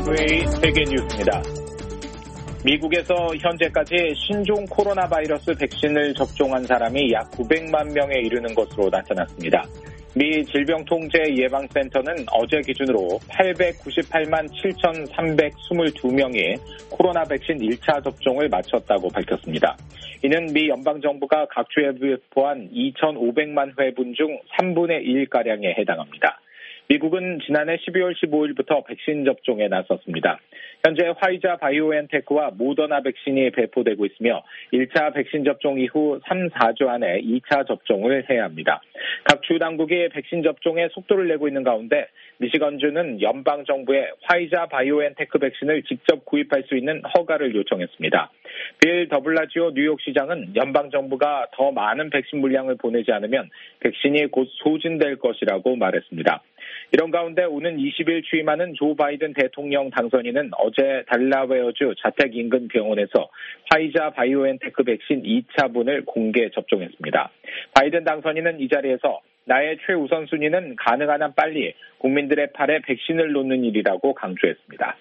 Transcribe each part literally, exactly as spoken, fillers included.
에이에스에이 세계 뉴스입니다. 미국에서 현재까지 신종 코로나 바이러스 백신을 접종한 사람이 약 구백만 명에 이르는 것으로 나타났습니다. 미 질병통제예방센터는 어제 기준으로 팔백구십팔만 칠천삼백이십이 명이 코로나 백신 일 차 접종을 마쳤다고 밝혔습니다. 이는 미 연방정부가 각 주에 배포한 이천오백만 회분 중 삼분의 일가량에 해당합니다. 미국은 지난해 십이월 십오일부터 백신 접종에 나섰습니다. 현재 화이자 바이오엔테크와 모더나 백신이 배포되고 있으며 일 차 백신 접종 이후 삼, 사주 안에 이 차 접종을 해야 합니다. 각 주 당국이 백신 접종에 속도를 내고 있는 가운데 미시건주는 연방정부에 화이자 바이오엔테크 백신을 직접 구입할 수 있는 허가를 요청했습니다. 빌 더블라지오 뉴욕시장은 연방정부가 더 많은 백신 물량을 보내지 않으면 백신이 곧 소진될 것이라고 말했습니다. 이런 가운데 오는 이십일 취임하는 조 바이든 대통령 당선인은 어제 델라웨어주 자택인근 병원에서 화이자 바이오엔테크 백신 이 차분을 공개 접종했습니다. 바이든 당선인은 이 자리에서 나의 최우선 순위는 가능한 한 빨리 국민들의 팔에 백신을 놓는 일이라고 강조했습니다.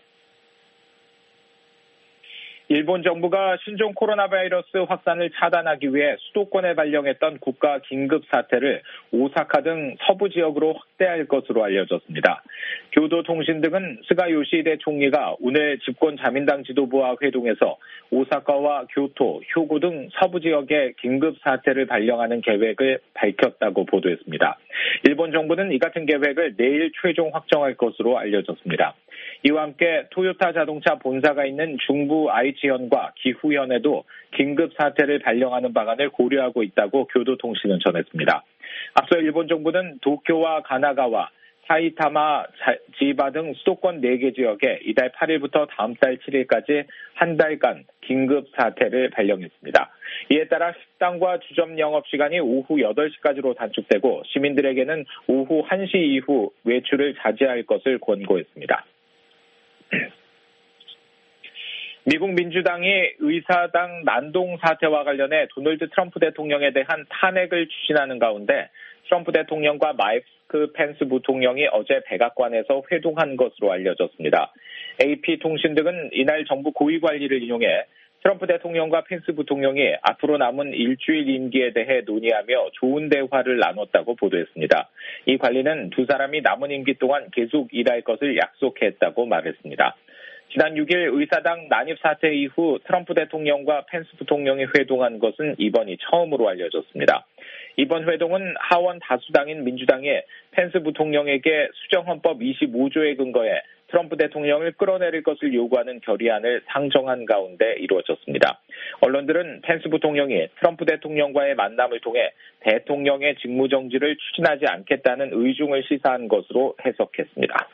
일본 정부가 신종 코로나 바이러스 확산을 차단하기 위해 수도권에 발령했던 국가 긴급 사태를 오사카 등 서부 지역으로 확대할 것으로 알려졌습니다. 교도통신 등은 스가 요시히데 총리가 오늘 집권 자민당 지도부와 회동해서 오사카와 교토, 효고 등 서부 지역에 긴급 사태를 발령하는 계획을 밝혔다고 보도했습니다. 일본 정부는 이 같은 계획을 내일 최종 확정할 것으로 알려졌습니다. 이와 함께 토요타 자동차 본사가 있는 중부 아이치현과 기후현에도 긴급 사태를 발령하는 방안을 고려하고 있다고 교도통신은 전했습니다. 앞서 일본 정부는 도쿄와 가나가와 사이타마, 지바 등 수도권 네 개 지역에 이달 팔일부터 다음 달 칠일까지 한 달간 긴급 사태를 발령했습니다. 이에 따라 식당과 주점 영업시간이 오후 여덟 시까지로 단축되고 시민들에게는 오후 한 시 이후 외출을 자제할 것을 권고했습니다. 미국 민주당이 의사당 난동 사태와 관련해 도널드 트럼프 대통령에 대한 탄핵을 추진하는 가운데 트럼프 대통령과 마이크 펜스 부통령이 어제 백악관에서 회동한 것으로 알려졌습니다. 에이피통신 등은 이날 정부 고위관리를 인용해 트럼프 대통령과 펜스 부통령이 앞으로 남은 일주일 임기에 대해 논의하며 좋은 대화를 나눴다고 보도했습니다. 이 관리는 두 사람이 남은 임기 동안 계속 일할 것을 약속했다고 말했습니다. 지난 육일 의사당 난입 사태 이후 트럼프 대통령과 펜스 부통령이 회동한 것은 이번이 처음으로 알려졌습니다. 이번 회동은 하원 다수당인 민주당이 펜스 부통령에게 수정헌법 이십오조에 근거해 트럼프 대통령을 끌어내릴 것을 요구하는 결의안을 상정한 가운데 이루어졌습니다. 언론들은 펜스 부통령이 트럼프 대통령과의 만남을 통해 대통령의 직무정지를 추진하지 않겠다는 의중을 시사한 것으로 해석했습니다.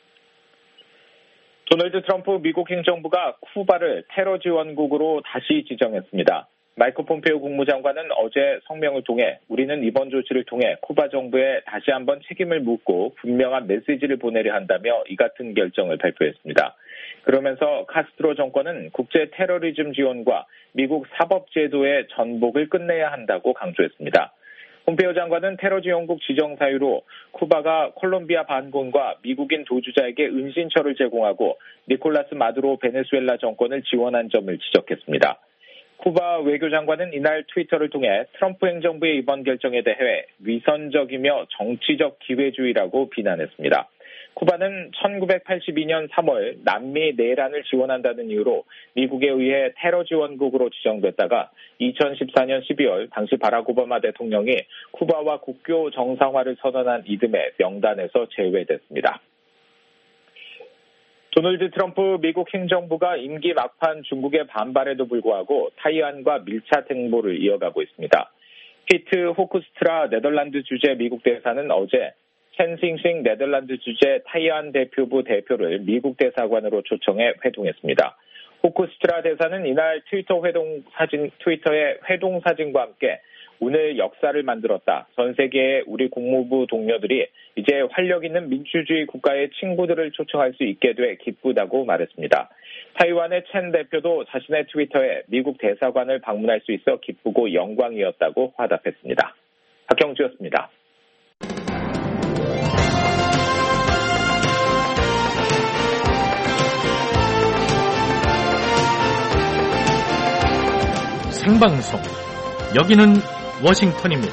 도널드 트럼프 미국 행정부가 쿠바를 테러 지원국으로 다시 지정했습니다. 마이크 폼페오 국무장관은 어제 성명을 통해 우리는 이번 조치를 통해 쿠바 정부에 다시 한번 책임을 묻고 분명한 메시지를 보내려 한다며 이 같은 결정을 발표했습니다. 그러면서 카스트로 정권은 국제 테러리즘 지원과 미국 사법제도의 전복을 끝내야 한다고 강조했습니다. 폼페오 장관은 테러 지원국 지정 사유로 쿠바가 콜롬비아 반군과 미국인 도주자에게 은신처를 제공하고 니콜라스 마두로 베네수엘라 정권을 지원한 점을 지적했습니다. 쿠바 외교장관은 이날 트위터를 통해 트럼프 행정부의 이번 결정에 대해 위선적이며 정치적 기회주의라고 비난했습니다. 쿠바는 천구백팔십이년 삼월 남미 내란을 지원한다는 이유로 미국에 의해 테러 지원국으로 지정됐다가 이천십사년 십이월 당시 바락 오바마 대통령이 쿠바와 국교 정상화를 선언한 이듬해 명단에서 제외됐습니다. 도널드 트럼프 미국 행정부가 임기 막판 중국의 반발에도 불구하고 타이완과 밀착 행보를 이어가고 있습니다. 피트 호크스트라 네덜란드 주재 미국 대사는 어제 첸싱싱 네덜란드 주재 타이완 대표부 대표를 미국 대사관으로 초청해 회동했습니다. 호크스트라 대사는 이날 트위터 회동 사진, 트위터의 회동 사진과 함께 오늘 역사를 만들었다. 전 세계의 우리 국무부 동료들이 이제 활력 있는 민주주의 국가의 친구들을 초청할 수 있게 돼 기쁘다고 말했습니다. 타이완의 첸 대표도 자신의 트위터에 미국 대사관을 방문할 수 있어 기쁘고 영광이었다고 화답했습니다. 박경주였습니다. 생방송, 여기는 워싱턴입니다.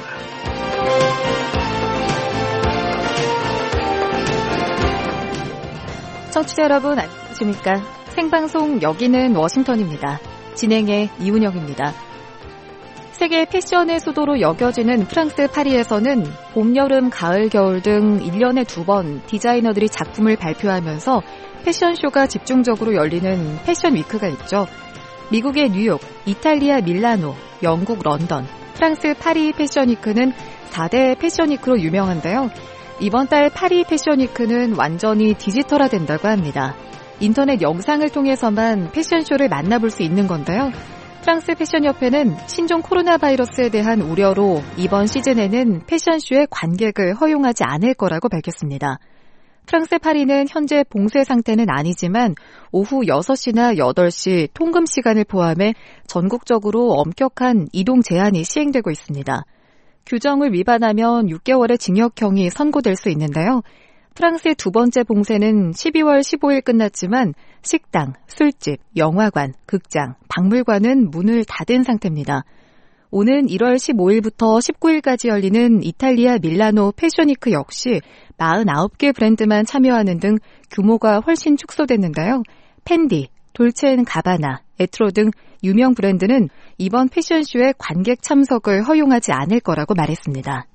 청취자 여러분 안녕하십니까? 생방송 여기는 워싱턴입니다. 진행의 이은영입니다. 세계 패션의 수도로 여겨지는 프랑스 파리에서는 봄, 여름, 가을, 겨울 등 일 년에 두 번 디자이너들이 작품을 발표하면서 패션쇼가 집중적으로 열리는 패션 위크가 있죠. 미국의 뉴욕, 이탈리아 밀라노, 영국 런던, 프랑스 파리 패션 위크는 사 대 패션 위크로 유명한데요. 이번 달 파리 패션 위크는 완전히 디지털화된다고 합니다. 인터넷 영상을 통해서만 패션쇼를 만나볼 수 있는 건데요. 프랑스 패션협회는 신종 코로나 바이러스에 대한 우려로 이번 시즌에는 패션쇼의 관객을 허용하지 않을 거라고 밝혔습니다. 프랑스 파리는 현재 봉쇄 상태는 아니지만 오후 여섯 시나 여덟 시 통금 시간을 포함해 전국적으로 엄격한 이동 제한이 시행되고 있습니다. 규정을 위반하면 육 개월의 징역형이 선고될 수 있는데요. 프랑스의 두 번째 봉쇄는 십이월 십오일 끝났지만 식당, 술집, 영화관, 극장, 박물관은 문을 닫은 상태입니다. 오는 일월 십오일부터 십구일까지 열리는 이탈리아 밀라노 패션위크 역시 사십구 개 브랜드만 참여하는 등 규모가 훨씬 축소됐는데요. 펜디, 돌체앤가바나, 에트로 등 유명 브랜드는 이번 패션쇼에 관객 참석을 허용하지 않을 거라고 말했습니다.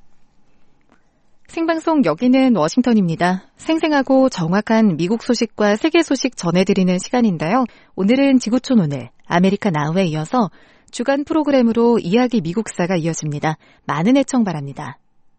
생방송 여기는 워싱턴입니다. 생생하고 정확한 미국 소식과 세계 소식 전해드리는 시간인데요. 오늘은 지구촌 오늘, 아메리카 나우에 이어서 주간 프로그램으로 이야기 미국사가 이어집니다. 많은 애청 바랍니다.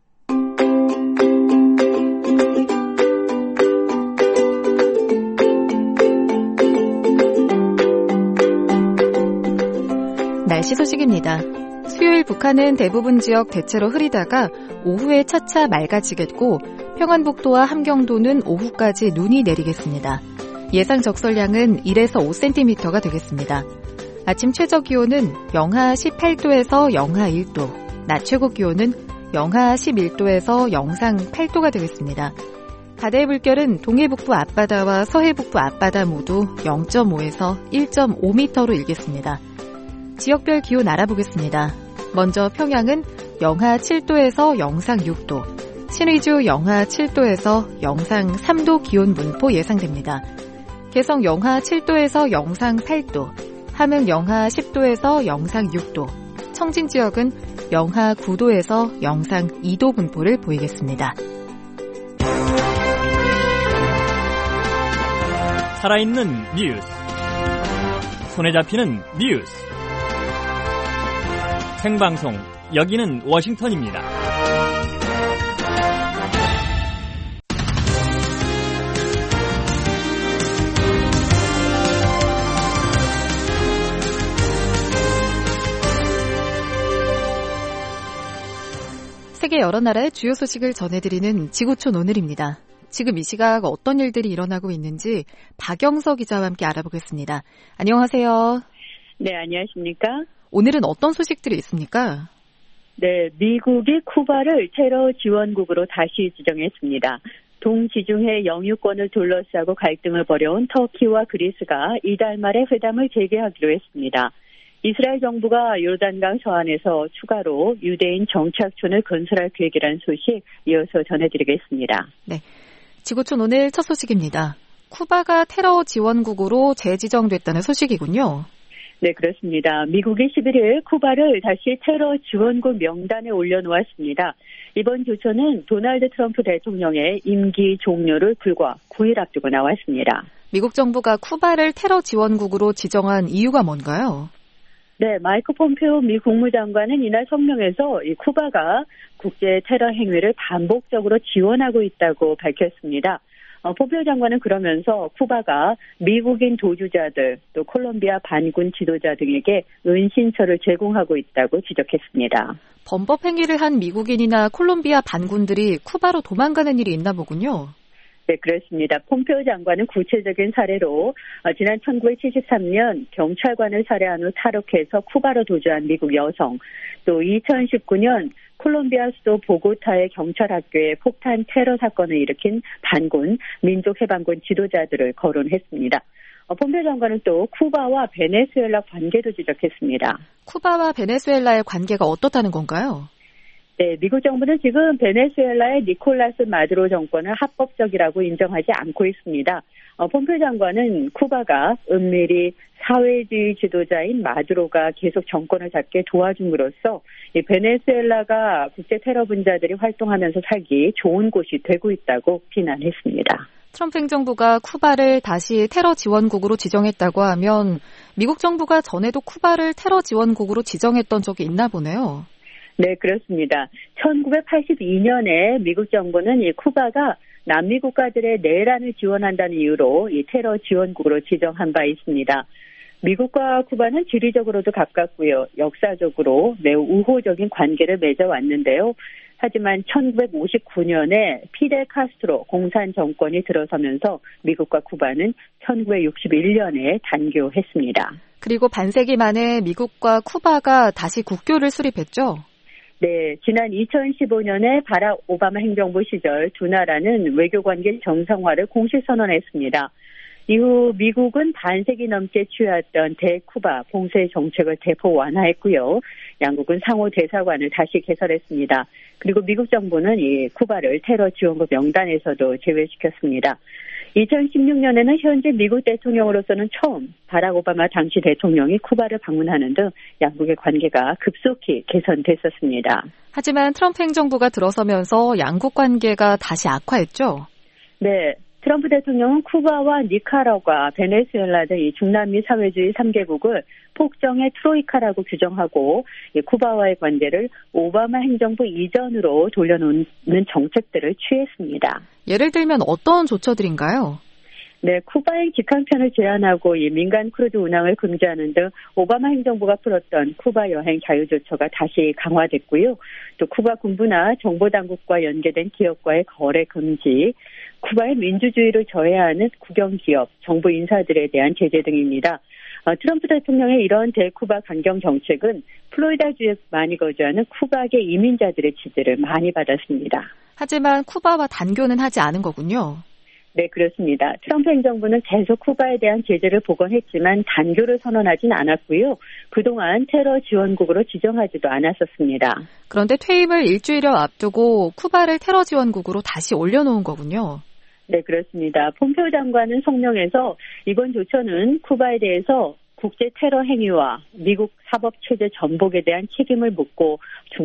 날씨 소식입니다. 수요일 북한은 대부분 지역 대체로 흐리다가 오후에 차차 맑아지겠고 평안북도와 함경도는 오후까지 눈이 내리겠습니다. 예상 적설량은 일에서 오 센티미터가 되겠습니다. 아침 최저 기온은 영하 십팔 도에서 영하 일 도, 낮 최고 기온은 영하 십일 도에서 영상 팔 도가 되겠습니다. 바다의 물결은 동해북부 앞바다와 서해북부 앞바다 모두 영 점 오에서 일 점 오 미터로 일겠습니다. 지역별 기온 알아보겠습니다. 먼저 평양은 영하 칠 도에서 영상 육 도, 신의주 영하 칠 도에서 영상 삼 도 기온 분포 예상됩니다. 개성 영하 칠 도에서 영상 팔 도, 함흥 영하 십 도에서 영상 육 도, 청진 지역은 영하 구 도에서 영상 이 도 분포를 보이겠습니다. 살아있는 뉴스, 손에 잡히는 뉴스, 생방송 여기는 워싱턴입니다. 세계 여러 나라의 주요 소식을 전해드리는 지구촌 오늘입니다. 지금 이 시각 어떤 일들이 일어나고 있는지 박영서 기자와 함께 알아보겠습니다. 안녕하세요. 네, 안녕하십니까? 오늘은 어떤 소식들이 있습니까? 네, 미국이 쿠바를 테러 지원국으로 다시 지정했습니다. 동지중해 영유권을 둘러싸고 갈등을 벌여온 터키와 그리스가 이달 말에 회담을 재개하기로 했습니다. 이스라엘 정부가 요르단강 서안에서 추가로 유대인 정착촌을 건설할 계획이라는 소식 이어서 전해드리겠습니다. 네, 지구촌 오늘 첫 소식입니다. 쿠바가 테러 지원국으로 재지정됐다는 소식이군요. 네, 그렇습니다. 미국이 십일일 쿠바를 다시 테러 지원국 명단에 올려놓았습니다. 이번 조처는 도널드 트럼프 대통령의 임기 종료를 불과 구 일 앞두고 나왔습니다. 미국 정부가 쿠바를 테러 지원국으로 지정한 이유가 뭔가요? 네, 마이크 폼페오 미 국무장관은 이날 성명에서 이 쿠바가 국제 테러 행위를 반복적으로 지원하고 있다고 밝혔습니다. 어, 폼페오 장관은 그러면서 쿠바가 미국인 도주자들 또 콜롬비아 반군 지도자 등에게 은신처를 제공하고 있다고 지적했습니다. 범법 행위를 한 미국인이나 콜롬비아 반군들이 쿠바로 도망가는 일이 있나 보군요. 네, 그렇습니다. 폼페오 장관은 구체적인 사례로 어, 지난 천구백칠십삼 년 경찰관을 살해한 후 탈옥해서 쿠바로 도주한 미국 여성, 또 이천십구 년 콜롬비아 수도 보고타의 경찰학교에 폭탄 테러 사건을 일으킨 반군 민족해방군 지도자들을 거론했습니다. 폼페오 장관은 또 쿠바와 베네수엘라 관계도 지적했습니다. 쿠바와 베네수엘라의 관계가 어떻다는 건가요? 네, 미국 정부는 지금 베네수엘라의 니콜라스 마두로 정권을 합법적이라고 인정하지 않고 있습니다. 어, 폼페오 장관은 쿠바가 은밀히 사회주의 지도자인 마두로가 계속 정권을 잡게 도와줌으로써 이 베네수엘라가 국제 테러 분자들이 활동하면서 살기 좋은 곳이 되고 있다고 비난했습니다. 트럼프 행정부가 쿠바를 다시 테러 지원국으로 지정했다고 하면 미국 정부가 전에도 쿠바를 테러 지원국으로 지정했던 적이 있나 보네요. 네, 그렇습니다. 천구백팔십이 년에 미국 정부는 이 쿠바가 남미 국가들의 내란을 지원한다는 이유로 이 테러 지원국으로 지정한 바 있습니다. 미국과 쿠바는 지리적으로도 가깝고요. 역사적으로 매우 우호적인 관계를 맺어왔는데요. 하지만 천구백오십구 년에 피델 카스트로 공산 정권이 들어서면서 미국과 쿠바는 천구백육십일 년에 단교했습니다. 그리고 반세기 만에 미국과 쿠바가 다시 국교를 수립했죠? 네, 지난 이천십오 년에 바락 오바마 행정부 시절 두 나라는 외교관계 정상화를 공식 선언했습니다. 이후 미국은 반세기 넘게 취해왔던 대쿠바 봉쇄 정책을 대폭 완화했고요. 양국은 상호 대사관을 다시 개설했습니다. 그리고 미국 정부는 이 쿠바를 테러 지원국 명단에서도 제외시켰습니다. 이천십육 년에는 현재 미국 대통령으로서는 처음 바락 오바마 당시 대통령이 쿠바를 방문하는 등 양국의 관계가 급속히 개선됐었습니다. 하지만 트럼프 행정부가 들어서면서 양국 관계가 다시 악화했죠? 네. 트럼프 대통령은 쿠바와 니카라과, 베네수엘라 등 중남미 사회주의 삼 개국을 폭정의 트로이카라고 규정하고 쿠바와의 관계를 오바마 행정부 이전으로 돌려놓는 정책들을 취했습니다. 예를 들면 어떤 조처들인가요? 네, 쿠바행 직항편을 제한하고 이 민간 크루즈 운항을 금지하는 등 오바마 행정부가 풀었던 쿠바 여행 자유 조처가 다시 강화됐고요. 또 쿠바 군부나 정보당국과 연계된 기업과의 거래 금지, 쿠바의 민주주의를 저해하는 국영기업, 정부 인사들에 대한 제재 등입니다. 어, 트럼프 대통령의 이런 대쿠바 강경 정책은 플로리다주에 많이 거주하는 쿠바계 이민자들의 지지를 많이 받았습니다. 하지만 쿠바와 단교는 하지 않은 거군요. 네, 그렇습니다. 트럼프 행정부는 계속 쿠바에 대한 제재를 복원했지만 단교를 선언하진 않았고요. 그동안 테러 지원국으로 지정하지도 않았었습니다. 그런데 퇴임을 일주일여 앞두고 쿠바를 테러 지원국으로 다시 올려놓은 거군요. 네, 그렇습니다. 폼페오 장관은 성명에서 이번 조처는 쿠바에 대해서 국제 테러 행위와 미국 사법체제 전복에 대한 책임을 묻고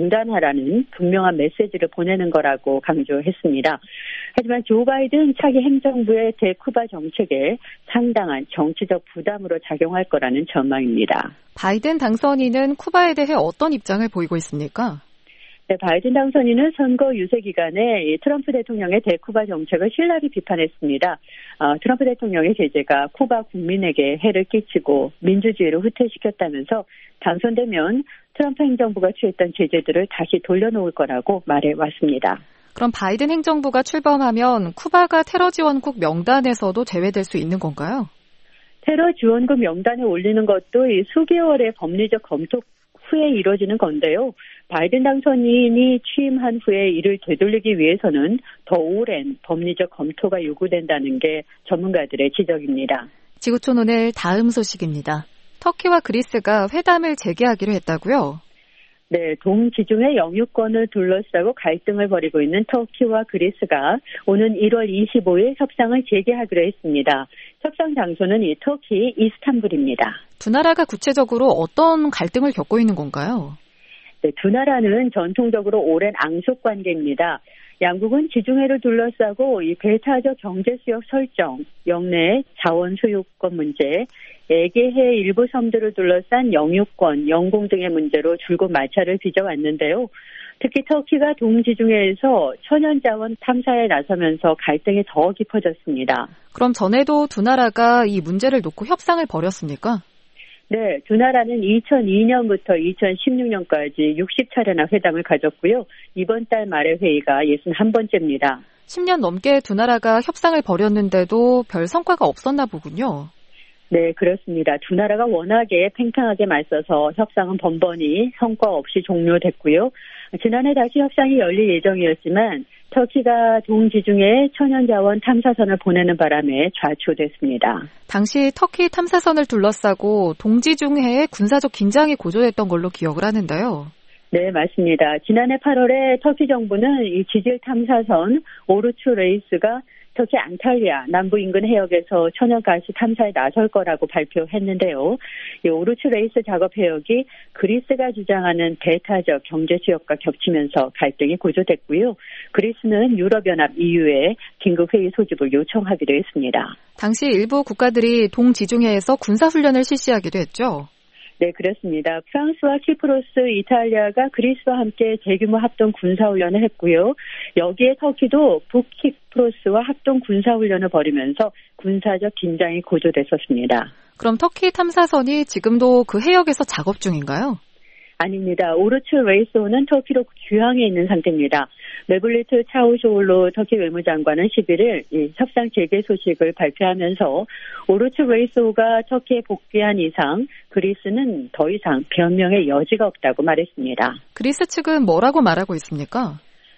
중단하라는 분명한 메시지를 보내는 거라고 강조했습니다. 하지만 조 바이든 차기 행정부의 대쿠바 정책에 상당한 정치적 부담으로 작용할 거라는 전망입니다. 바이든 당선인은 쿠바에 대해 어떤 입장을 보이고 있습니까? 네, 바이든 당선인은 선거 유세 기간에 트럼프 대통령의 대쿠바 정책을 신랄히 비판했습니다. 어, 트럼프 대통령의 제재가 쿠바 국민에게 해를 끼치고 민주주의를 후퇴시켰다면서 당선되면 트럼프 행정부가 취했던 제재들을 다시 돌려놓을 거라고 말해왔습니다. 그럼 바이든 행정부가 출범하면 쿠바가 테러 지원국 명단에서도 제외될 수 있는 건가요? 테러 지원국 명단에 올리는 것도 이 수개월의 법리적 검토 후에 이루어지는 건데요. 바이든 당선인이 취임한 후에 이를 되돌리기 위해서는 더 오랜 법리적 검토가 요구된다는 게 전문가들의 지적입니다. 지구촌 오늘 다음 소식입니다. 터키와 그리스가 회담을 재개하기로 했다고요? 네, 동지중해 영유권을 둘러싸고 갈등을 벌이고 있는 터키와 그리스가 오는 일월 이십오일 협상을 재개하기로 했습니다. 협상 장소는 이 터키 이스탄불입니다. 두 나라가 구체적으로 어떤 갈등을 겪고 있는 건가요? 네, 두 나라는 전통적으로 오랜 앙숙 관계입니다. 양국은 지중해를 둘러싸고 이 배타적 경제 수역 설정, 영내 자원 소유권 문제, 에게해 일부 섬들을 둘러싼 영유권, 영공 등의 문제로 줄곧 마찰을 빚어왔는데요. 특히 터키가 동지중해에서 천연자원 탐사에 나서면서 갈등이 더 깊어졌습니다. 그럼 전에도 두 나라가 이 문제를 놓고 협상을 벌였습니까? 네, 두 나라는 이천이년부터 이천십육년까지 육십 차례나 회담을 가졌고요. 이번 달 말의 회의가 육십일 번째입니다. 십 년 넘게 두 나라가 협상을 벌였는데도 별 성과가 없었나 보군요. 네, 그렇습니다. 두 나라가 워낙에 팽팽하게 맞서서 협상은 번번이 성과 없이 종료됐고요. 지난해 다시 협상이 열릴 예정이었지만 터키가 동지중해 천연자원 탐사선을 보내는 바람에 좌초됐습니다. 당시 터키 탐사선을 둘러싸고 동지중해에 군사적 긴장이 고조됐던 걸로 기억을 하는데요. 네, 맞습니다. 지난해 팔월에 터키 정부는 이 지질 탐사선 오르추 레이스가 터키 안탈리아 남부 인근 해역에서 천연가스 탐사에 나설 거라고 발표했는데요. 이 오르추 레이스 작업 해역이 그리스가 주장하는 대타적 경제 지역과 겹치면서 갈등이 고조됐고요. 그리스는 유럽연합 이유에 긴급 회의 소집을 요청하기도 했습니다. 당시 일부 국가들이 동지중해에서 군사훈련을 실시하기도 했죠. 네, 그렇습니다. 프랑스와 키프로스, 이탈리아가 그리스와 함께 대규모 합동 군사훈련을 했고요. 여기에 터키도 북키프로스와 합동 군사훈련을 벌이면서 군사적 긴장이 고조됐었습니다. 그럼 터키 탐사선이 지금도 그 해역에서 작업 중인가요? 아닙니다. 오르추 레이스호는 터키로 귀향해 있는 상태입니다. 메블리트 차우쇼올로 터키 외무장관은 십일일 이 협상 재개 소식을 발표하면서 오르추 레이스호가 터키에 복귀한 이상 그리스는 더 이상 변명의 여지가 없다고 말했습니다. 그리스 측은 뭐라고 말하고 있습니까?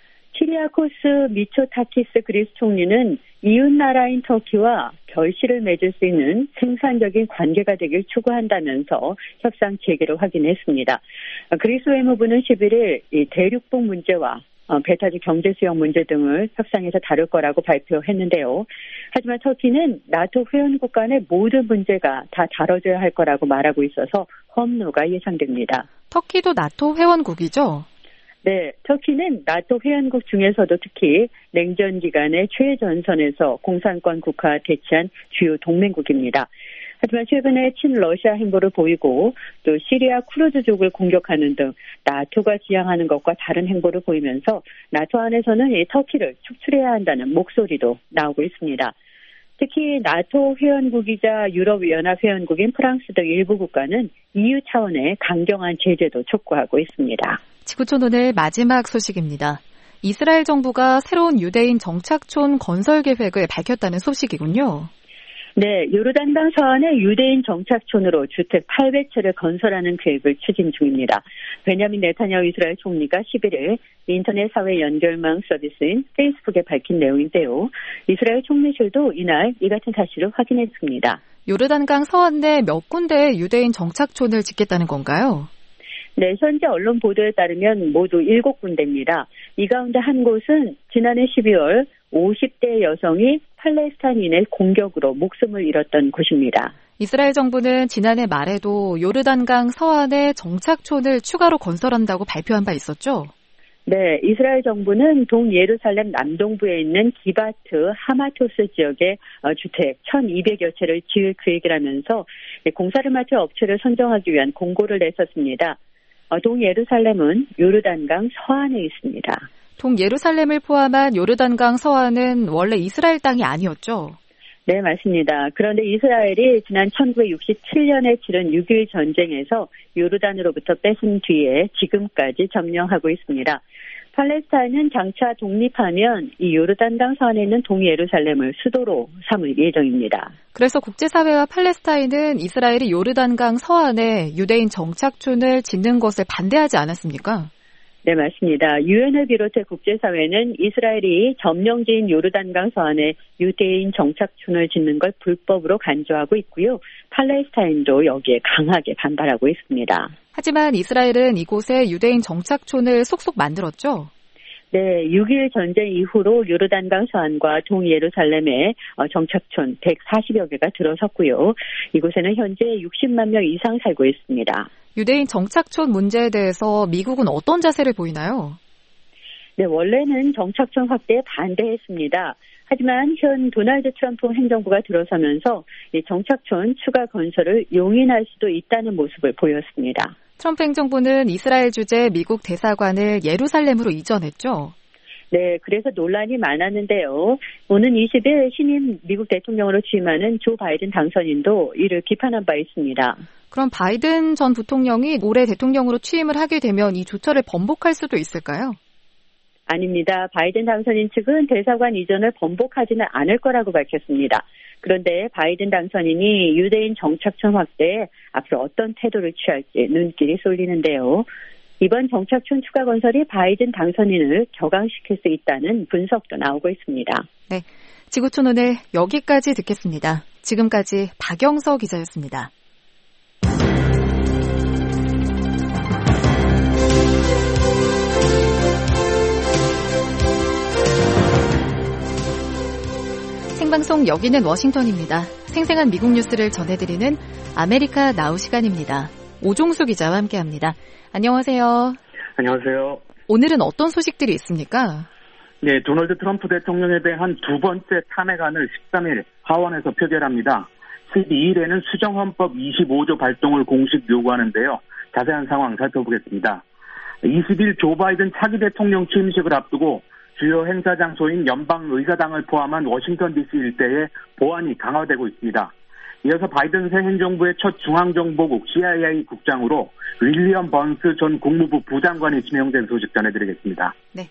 키리아코스 미초타키스 그리스 총리는 이웃나라인 터키와 결실을 맺을 수 있는 생산적인 관계가 되길 추구한다면서 협상 재개를 확인했습니다. 그리스 외무부는 십일일 이 대륙봉 문제와 배타지 경제 수용 문제 등을 협상에서 다룰 거라고 발표했는데요. 하지만 터키는 나토 회원국 간의 모든 문제가 다 다뤄져야 할 거라고 말하고 있어서 험로가 예상됩니다. 터키도 나토 회원국이죠? 네, 터키는 나토 회원국 중에서도 특히 냉전 기간의 최전선에서 공산권 국가와 대치한 주요 동맹국입니다. 하지만 최근에 친러시아 행보를 보이고 또 시리아 쿠르드족을 공격하는 등 나토가 지향하는 것과 다른 행보를 보이면서 나토 안에서는 이 터키를 축출해야 한다는 목소리도 나오고 있습니다. 특히 나토 회원국이자 유럽연합 회원국인 프랑스 등 일부 국가는 이유 차원의 강경한 제재도 촉구하고 있습니다. 지구촌 오늘 마지막 소식입니다. 이스라엘 정부가 새로운 유대인 정착촌 건설 계획을 밝혔다는 소식이군요. 네, 요르단강 서안의 유대인 정착촌으로 주택 팔백 채를 건설하는 계획을 추진 중입니다. 베냐민 네타냐후 이스라엘 총리가 십일일 인터넷 사회 연결망 서비스인 페이스북에 밝힌 내용인데요. 이스라엘 총리실도 이날 이 같은 사실을 확인했습니다. 요르단강 서안 내 몇 군데의 유대인 정착촌을 짓겠다는 건가요? 네, 현재 언론 보도에 따르면 모두 일곱 군데입니다. 이 가운데 한 곳은 지난해 십이월 오십 대 여성이 팔레스타인인의 공격으로 목숨을 잃었던 곳입니다. 이스라엘 정부는 지난해 말에도 요르단강 서안에 정착촌을 추가로 건설한다고 발표한 바 있었죠? 네, 이스라엘 정부는 동예루살렘 남동부에 있는 기바트 하마토스 지역의 주택 천이백여 채를 지을 계획이라면서 공사를 맡을 업체를 선정하기 위한 공고를 냈었습니다. 동예루살렘은 요르단강 서안에 있습니다. 동예루살렘을 포함한 요르단강 서안은 원래 이스라엘 땅이 아니었죠? 네, 맞습니다. 그런데 이스라엘이 지난 천구백육십칠년에 치른 육일 전쟁에서 요르단으로부터 뺏은 뒤에 지금까지 점령하고 있습니다. 팔레스타인은 장차 독립하면 이 요르단강 서안에 있는 동예루살렘을 수도로 삼을 예정입니다. 그래서 국제사회와 팔레스타인은 이스라엘이 요르단강 서안에 유대인 정착촌을 짓는 것을 반대하지 않았습니까? 네, 맞습니다. 유엔을 비롯해 국제사회는 이스라엘이 점령지인 요르단강 서안에 유대인 정착촌을 짓는 걸 불법으로 간주하고 있고요. 팔레스타인도 여기에 강하게 반발하고 있습니다. 하지만 이스라엘은 이곳에 유대인 정착촌을 속속 만들었죠? 네, 육일 전쟁 이후로 요르단강 서안과 동예루살렘에 정착촌 백사십여 개가 들어섰고요. 이곳에는 현재 육십만 명 이상 살고 있습니다. 유대인 정착촌 문제에 대해서 미국은 어떤 자세를 보이나요? 네, 원래는 정착촌 확대에 반대했습니다. 하지만 현 도널드 트럼프 행정부가 들어서면서 이 정착촌 추가 건설을 용인할 수도 있다는 모습을 보였습니다. 트럼프 행정부는 이스라엘 주재 미국 대사관을 예루살렘으로 이전했죠? 네, 그래서 논란이 많았는데요. 오는 이십일 신임 미국 대통령으로 취임하는 조 바이든 당선인도 이를 비판한 바 있습니다. 그럼 바이든 전 부통령이 올해 대통령으로 취임을 하게 되면 이 조처를 번복할 수도 있을까요? 아닙니다. 바이든 당선인 측은 대사관 이전을 번복하지는 않을 거라고 밝혔습니다. 그런데 바이든 당선인이 유대인 정착촌 확대에 앞으로 어떤 태도를 취할지 눈길이 쏠리는데요. 이번 정착촌 추가 건설이 바이든 당선인을 격앙시킬 수 있다는 분석도 나오고 있습니다. 네, 지구촌 오늘 여기까지 듣겠습니다. 지금까지 박영서 기자였습니다. 생방송 여기는 워싱턴입니다. 생생한 미국 뉴스를 전해드리는 아메리카 나우 시간입니다. 오종수 기자와 함께합니다. 안녕하세요. 안녕하세요. 오늘은 어떤 소식들이 있습니까? 네, 도널드 트럼프 대통령에 대한 두 번째 탄핵안을 십삼 일 하원에서 표결합니다. 십이 일에는 수정헌법 이십오 조 발동을 공식 요구하는데요. 자세한 상황 살펴보겠습니다. 이십 일 조 바이든 차기 대통령 취임식을 앞두고 주요 행사 장소인 연방의사당을 포함한 워싱턴 디씨 일대에 보안이 강화되고 있습니다. 이어서 바이든 새 행정부의 첫 중앙정보국 씨아이에이 국장으로 윌리엄 번스 전 국무부 부장관이 지명된 소식 전해드리겠습니다. 네,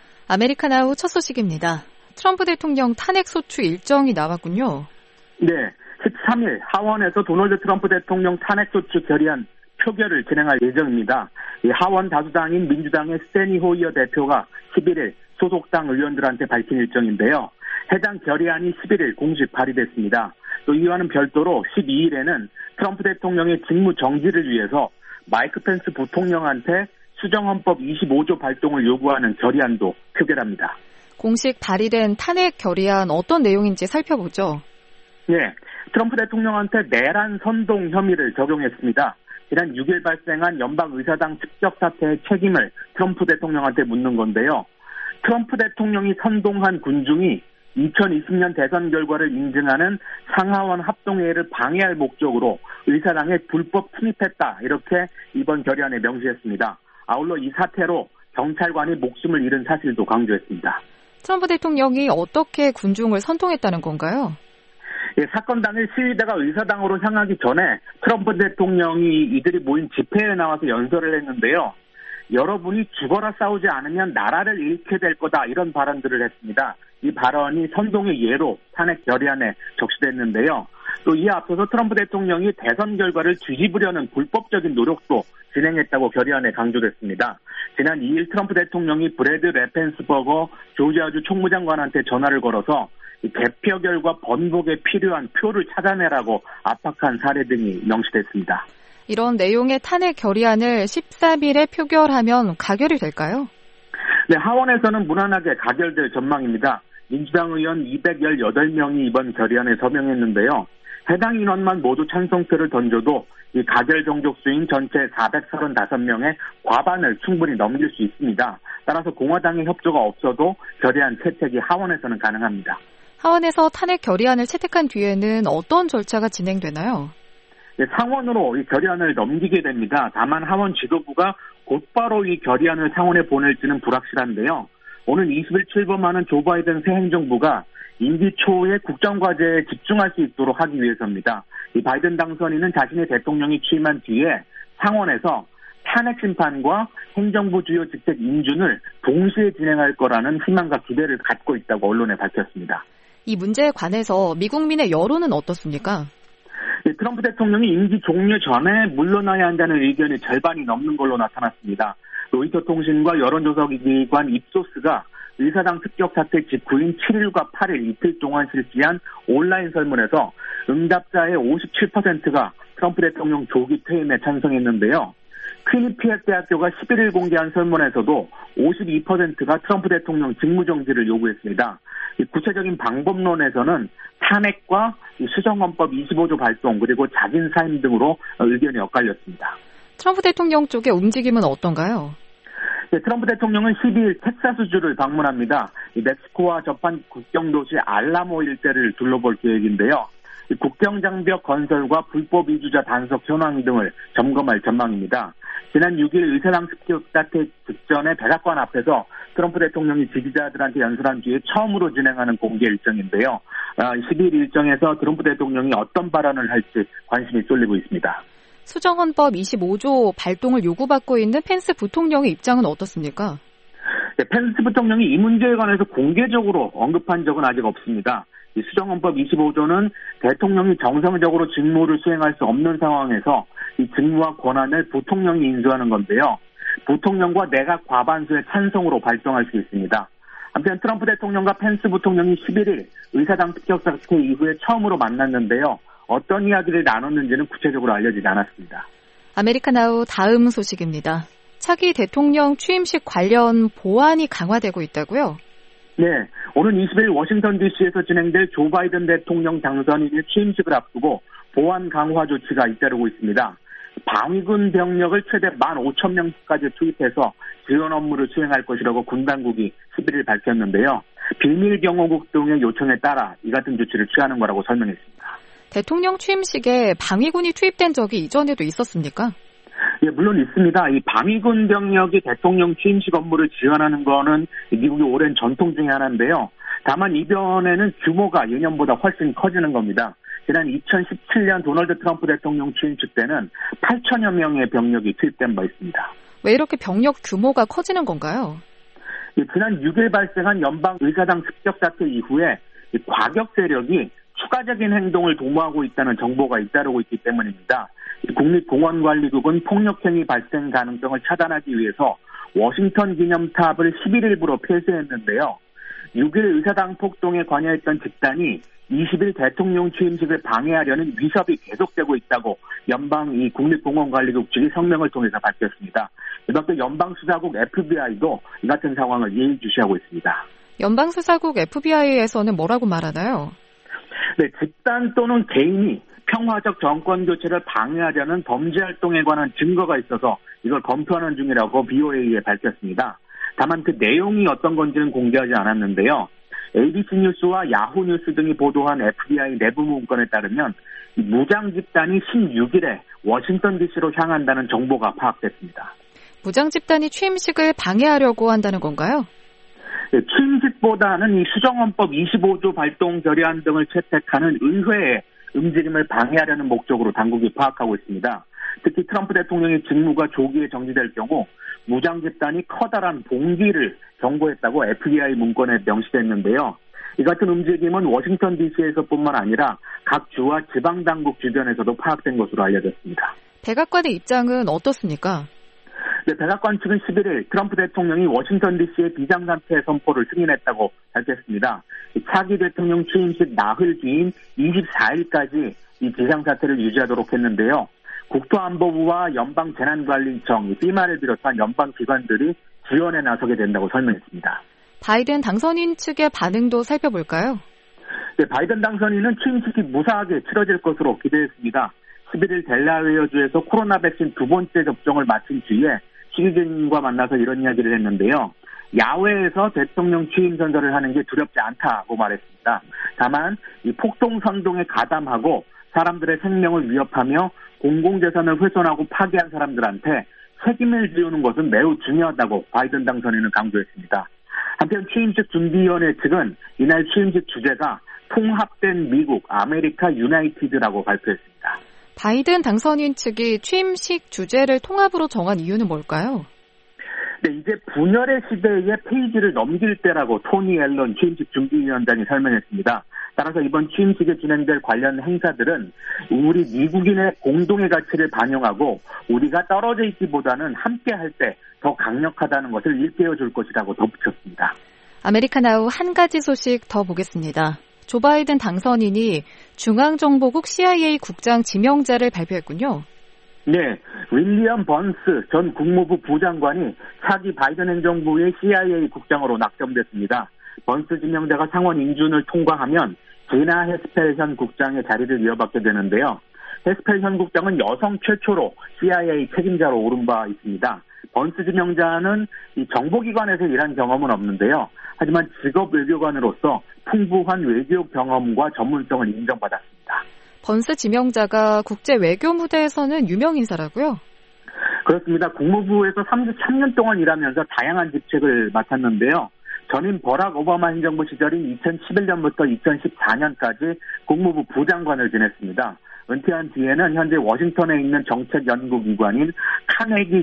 아메리카나우 첫 소식입니다. 트럼프 대통령 탄핵 소추 일정이 나왔군요. 네, 십삼 일 하원에서 도널드 트럼프 대통령 탄핵 소추 결의안 표결을 진행할 예정입니다. 이 하원 다수당인 민주당의 스테니 호이어 대표가 십일 일 소속당 의원들한테 밝힌 일정인데요. 해당 결의안이 십일 일 공식 발의됐습니다. 또 이와는 별도로 십이 일에는 트럼프 대통령의 직무 정지를 위해서 마이크 펜스 부통령한테 수정헌법 이십오 조 발동을 요구하는 결의안도 표결합니다. 공식 발의된 탄핵 결의안 어떤 내용인지 살펴보죠. 네, 트럼프 대통령한테 내란 선동 혐의를 적용했습니다. 지난 육 일 발생한 연방의사당 습격 사태의 책임을 트럼프 대통령한테 묻는 건데요. 트럼프 대통령이 선동한 군중이 이천이십 년 대선 결과를 인증하는 상하원 합동회의를 방해할 목적으로 의사당에 불법 침입했다. 이렇게 이번 결의안에 명시했습니다. 아울러 이 사태로 경찰관이 목숨을 잃은 사실도 강조했습니다. 트럼프 대통령이 어떻게 군중을 선동했다는 건가요? 예, 사건 당일 시위대가 의사당으로 향하기 전에 트럼프 대통령이 이들이 모인 집회에 나와서 연설을 했는데요. 여러분이 죽어라 싸우지 않으면 나라를 잃게 될 거다 이런 발언들을 했습니다. 이 발언이 선동의 예로 탄핵 결의안에 적시됐는데요. 또 이에 앞서서 트럼프 대통령이 대선 결과를 뒤집으려는 불법적인 노력도 진행했다고 결의안에 강조됐습니다. 지난 이 일 트럼프 대통령이 브래드 레펜스버거 조지아주 총무장관한테 전화를 걸어서 이 개표 결과 번복에 필요한 표를 찾아내라고 압박한 사례 등이 명시됐습니다. 이런 내용의 탄핵 결의안을 십삼 일에 표결하면 가결이 될까요? 네, 하원에서는 무난하게 가결될 전망입니다. 민주당 의원 이백십팔 명이 이번 결의안에 서명했는데요. 해당 인원만 모두 찬성표를 던져도 이 가결 정족수인 전체 사백삼십오 명의 과반을 충분히 넘길 수 있습니다. 따라서 공화당의 협조가 없어도 결의안 채택이 하원에서는 가능합니다. 하원에서 탄핵 결의안을 채택한 뒤에는 어떤 절차가 진행되나요? 네, 상원으로 이 결의안을 넘기게 됩니다. 다만 하원 지도부가 곧바로 이 결의안을 상원에 보낼지는 불확실한데요. 오는 이십 일 출범하는 조 바이든 새 행정부가 임기 초에 국정과제에 집중할 수 있도록 하기 위해서입니다. 이 바이든 당선인은 자신의 대통령이 취임한 뒤에 상원에서 탄핵 심판과 행정부 주요 직책 인준을 동시에 진행할 거라는 희망과 기대를 갖고 있다고 언론에 밝혔습니다. 이 문제에 관해서 미국민의 여론은 어떻습니까? 트럼프 대통령이 임기 종료 전에 물러나야 한다는 의견이 절반이 넘는 걸로 나타났습니다. 로이터 통신과 여론조사기관 입소스가 의사당 습격 사태 직후인 칠 일과 팔 일 이틀 동안 실시한 온라인 설문에서 응답자의 오십칠 퍼센트가 트럼프 대통령 조기 퇴임에 찬성했는데요. 퀴니피액 대학교가 십일 일 공개한 설문에서도 오십이 퍼센트가 트럼프 대통령 직무정지를 요구했습니다. 구체적인 방법론에서는 탄핵과 수정헌법 이십오 조 발동 그리고 자진 사임 등으로 의견이 엇갈렸습니다. 트럼프 대통령 쪽의 움직임은 어떤가요? 네, 트럼프 대통령은 십이 일 텍사스주를 방문합니다. 멕시코와 접한 국경도시 알라모 일대를 둘러볼 계획인데요. 국경장벽 건설과 불법 이주자 단속 현황 등을 점검할 전망입니다. 지난 육 일 의사당 습격 사태 직전에 백악관 앞에서 트럼프 대통령이 지지자들한테 연설한 뒤에 처음으로 진행하는 공개 일정인데요. 십이 일 일정에서 트럼프 대통령이 어떤 발언을 할지 관심이 쏠리고 있습니다. 수정헌법 이십오 조 발동을 요구받고 있는 펜스 부통령의 입장은 어떻습니까? 네, 펜스 부통령이 이 문제에 관해서 공개적으로 언급한 적은 아직 없습니다. 이 수정헌법 이십오 조는 대통령이 정상적으로 직무를 수행할 수 없는 상황에서 이 직무와 권한을 부통령이 인수하는 건데요. 부통령과 내각 과반수의 찬성으로 발동할 수 있습니다. 한편 트럼프 대통령과 펜스 부통령이 십일 일 의사당 습격 사태 이후에 처음으로 만났는데요. 어떤 이야기를 나눴는지는 구체적으로 알려지지 않았습니다. 아메리카나우 다음 소식입니다. 차기 대통령 취임식 관련 보안이 강화되고 있다고요? 네, 오는 이십 일 워싱턴 디씨에서 진행될 조 바이든 대통령 당선인의 취임식을 앞두고 보안 강화 조치가 잇따르고 있습니다. 방위군 병력을 최대 만 오천 명까지 투입해서 지원 업무를 수행할 것이라고 군 당국이 십일 일 밝혔는데요. 비밀 경호국 등의 요청에 따라 이 같은 조치를 취하는 거라고 설명했습니다. 대통령 취임식에 방위군이 투입된 적이 이전에도 있었습니까? 예, 물론 있습니다. 이 방위군 병력이 대통령 취임식 업무를 지원하는 거는 미국의 오랜 전통 중에 하나인데요. 다만 이번에는 규모가 예년보다 훨씬 커지는 겁니다. 지난 이천십칠 년 도널드 트럼프 대통령 취임식 때는 팔천여 명의 병력이 투입된 바 있습니다. 왜 이렇게 병력 규모가 커지는 건가요? 예, 지난 육 일 발생한 연방 의사당 습격 사태 이후에 이 과격 세력이 추가적인 행동을 도모하고 있다는 정보가 잇따르고 있기 때문입니다. 국립공원관리국은 폭력행위 발생 가능성을 차단하기 위해서 워싱턴 기념탑을 십일 일부로 폐쇄했는데요. 육 일 의사당 폭동에 관여했던 집단이 이십 일 대통령 취임식을 방해하려는 위협이 계속되고 있다고 연방 이 국립공원관리국 측이 성명을 통해서 밝혔습니다. 이밖에 연방수사국 에프비아이도 이 같은 상황을 예의주시하고 있습니다. 연방수사국 에프비아이에서는 뭐라고 말하나요? 네, 집단 또는 개인이 평화적 정권 교체를 방해하려는 범죄 활동에 관한 증거가 있어서 이걸 검토하는 중이라고 비오에이에 밝혔습니다. 다만 그 내용이 어떤 건지는 공개하지 않았는데요. 에이비씨 뉴스와 야후 뉴스 등이 보도한 에프비아이 내부 문건에 따르면 무장 집단이 십육 일에 워싱턴 디씨로 향한다는 정보가 파악됐습니다. 무장 집단이 취임식을 방해하려고 한다는 건가요? 네, 취임식보다는 이 수정헌법 이십오 조 발동 결의안 등을 채택하는 의회의 움직임을 방해하려는 목적으로 당국이 파악하고 있습니다. 특히 트럼프 대통령의 직무가 조기에 정지될 경우 무장 집단이 커다란 봉기를 경고했다고 에프비아이 문건에 명시됐는데요. 이 같은 움직임은 워싱턴 디씨에서뿐만 아니라 각 주와 지방당국 주변에서도 파악된 것으로 알려졌습니다. 백악관의 입장은 어떻습니까? 네, 백악관 측은 십일 일 트럼프 대통령이 워싱턴 디씨의 비상사태 선포를 승인했다고 밝혔습니다. 차기 대통령 취임식 나흘 뒤인 이십사 일까지 이 비상사태를 유지하도록 했는데요. 국토안보부와 연방재난관리청, 피마를 비롯한 연방기관들이 지원에 나서게 된다고 설명했습니다. 바이든 당선인 측의 반응도 살펴볼까요? 네, 바이든 당선인은 취임식이 무사하게 치러질 것으로 기대했습니다. 십일 일 델라웨어주에서 코로나 백신 두 번째 접종을 마친 뒤에 취재진과 만나서 이런 이야기를 했는데요. 야외에서 대통령 취임 선서를 하는 게 두렵지 않다고 말했습니다. 다만 이 폭동 선동에 가담하고 사람들의 생명을 위협하며 공공재산을 훼손하고 파괴한 사람들한테 책임을 지우는 것은 매우 중요하다고 바이든 당선인은 강조했습니다. 한편 취임식 준비위원회 측은 이날 취임식 주제가 통합된 미국, 아메리카 유나이티드라고 발표했습니다. 바이든 당선인 측이 취임식 주제를 통합으로 정한 이유는 뭘까요? 네, 이제 분열의 시대에 페이지를 넘길 때라고 토니 앨런 취임식 준비위원장이 설명했습니다. 따라서 이번 취임식에 진행될 관련 행사들은 우리 미국인의 공동의 가치를 반영하고 우리가 떨어져 있기보다는 함께 할 때 더 강력하다는 것을 일깨워 줄 것이라고 덧붙였습니다. 아메리카나우 한 가지 소식 더 보겠습니다. 조 바이든 당선인이 중앙정보국 씨아이에이 국장 지명자를 발표했군요. 네, 윌리엄 번스 전 국무부 부장관이 차기 바이든 행정부의 씨아이에이 국장으로 낙점됐습니다. 번스 지명자가 상원 인준을 통과하면 지나 헤스펠 현 국장의 자리를 이어받게 되는데요. 헤스펠 현 국장은 여성 최초로 씨아이에이 책임자로 오른 바 있습니다. 번스 지명자는 이 정보기관에서 일한 경험은 없는데요. 하지만 직업 외교관으로서 풍부한 외교 경험과 전문성을 인정받았습니다. 번스 지명자가 국제 외교 무대에서는 유명 인사라고요? 그렇습니다. 국무부에서 삼십삼 년 동안 일하면서 다양한 직책을 맡았는데요. 전임 버락 오바마 행정부 시절인 이천십일 년부터 이천십사 년까지 국무부 부장관을 지냈습니다. 은퇴한 뒤에는 현재 워싱턴에 있는 정책연구기관인 카네기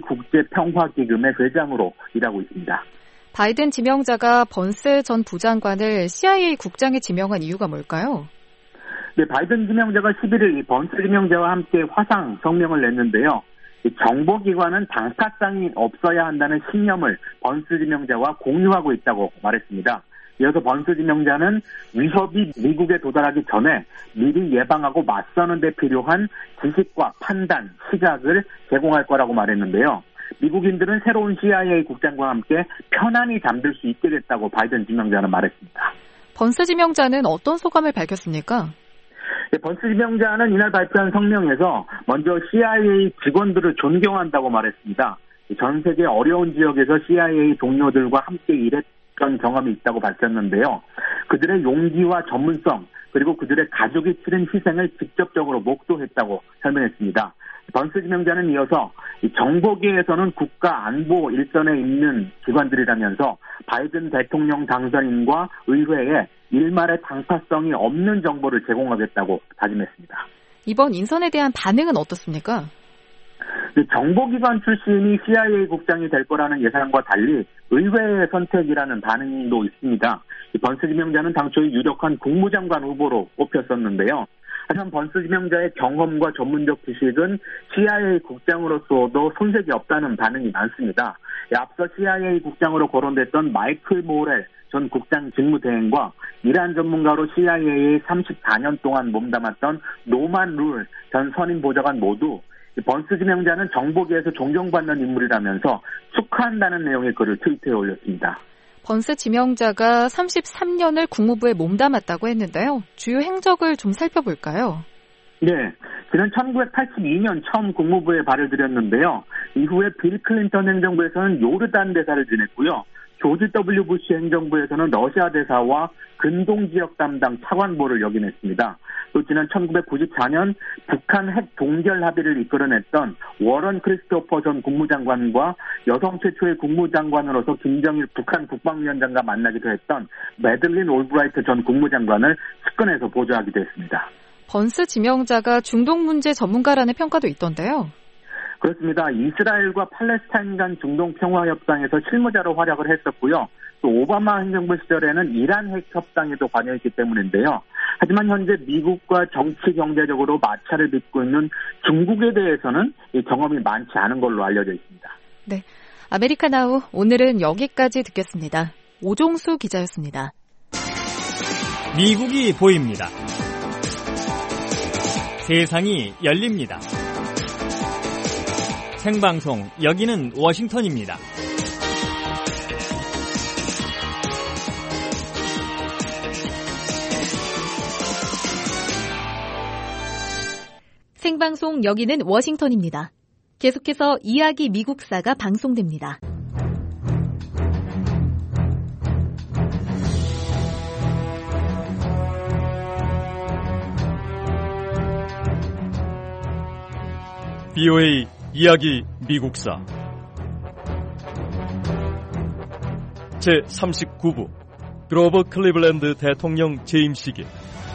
국제평화기금의 회장으로 일하고 있습니다. 바이든 지명자가 번스 전 부장관을 씨아이에이 국장에 지명한 이유가 뭘까요? 네, 바이든 지명자가 십일 일 번스 지명자와 함께 화상 성명을 냈는데요. 정보기관은 방파성이 없어야 한다는 신념을 번스 지명자와 공유하고 있다고 말했습니다. 이어서 번스 지명자는 위협이 미국에 도달하기 전에 미리 예방하고 맞서는 데 필요한 지식과 판단, 시각을 제공할 거라고 말했는데요. 미국인들은 새로운 씨아이에이 국장과 함께 편안히 잠들 수 있게 됐다고 바이든 지명자는 말했습니다. 번스 지명자는 어떤 소감을 밝혔습니까? 네, 번스 지명자는 이날 발표한 성명에서 먼저 씨아이에이 직원들을 존경한다고 말했습니다. 전 세계 어려운 지역에서 씨아이에이 동료들과 함께 일했던 경험이 있다고 밝혔는데요. 그들의 용기와 전문성 그리고 그들의 가족이 치른 희생을 직접적으로 목도했다고 설명했습니다. 번스 지명자는 이어서 정보계에서는 국가 안보 일선에 있는 기관들이라면서 바이든 대통령 당선인과 의회에 일말의 방파성이 없는 정보를 제공하겠다고 다짐했습니다. 이번 인선에 대한 반응은 어떻습니까? 정보기관 출신이 씨아이에이 국장이 될 거라는 예상과 달리 의외의 선택이라는 반응도 있습니다. 번스 지명자는 당초 유력한 국무장관 후보로 꼽혔었는데요. 하지만 번스 지명자의 경험과 전문적 지식은 씨아이에이 국장으로서도 손색이 없다는 반응이 많습니다. 앞서 씨아이에이 국장으로 거론됐던 마이클 모렐 전 국장 직무대행과 이란 전문가로 씨아이에이에 삼십사 년 동안 몸담았던 노만 룰 전 선임 보좌관 모두 번스 지명자는 정보계에서 존경받는 인물이라면서 축하한다는 내용의 글을 트위터에 올렸습니다. 번스 지명자가 삼십삼 년을 국무부에 몸담았다고 했는데요. 주요 행적을 좀 살펴볼까요? 네, 그는 천구백팔십이 년 처음 국무부에 발을 들였는데요. 이후에 빌 클린턴 행정부에서는 요르단 대사를 지냈고요. 조지 더블유 부시 행정부에서는 러시아 대사와 근동지역 담당 차관보를 역임했습니다. 또 지난 천구백구십사 년 북한 핵 동결 합의를 이끌어냈던 워런 크리스토퍼 전 국무장관과 여성 최초의 국무장관으로서 김정일 북한 국방위원장과 만나기도 했던 매들린 올브라이트 전 국무장관을 측근에서 보좌하기도 했습니다. 번스 지명자가 중동 문제 전문가라는 평가도 있던데요. 그렇습니다. 이스라엘과 팔레스타인 간 중동 평화 협상에서 실무자로 활약을 했었고요. 또 오바마 행정부 시절에는 이란 핵 협상에도 관여했기 때문인데요. 하지만 현재 미국과 정치 경제적으로 마찰을 빚고 있는 중국에 대해서는 이 경험이 많지 않은 걸로 알려져 있습니다. 네, 아메리카나우 오늘은 여기까지 듣겠습니다. 오종수 기자였습니다. 미국이 보입니다. 세상이 열립니다. 생방송 여기는 워싱턴입니다. 생방송 여기는 워싱턴입니다. 계속해서 이야기 미국사가 방송됩니다. 비오에이 이야기 미국사 제삼십구 부 그로버 클리블랜드 대통령 재임 시기.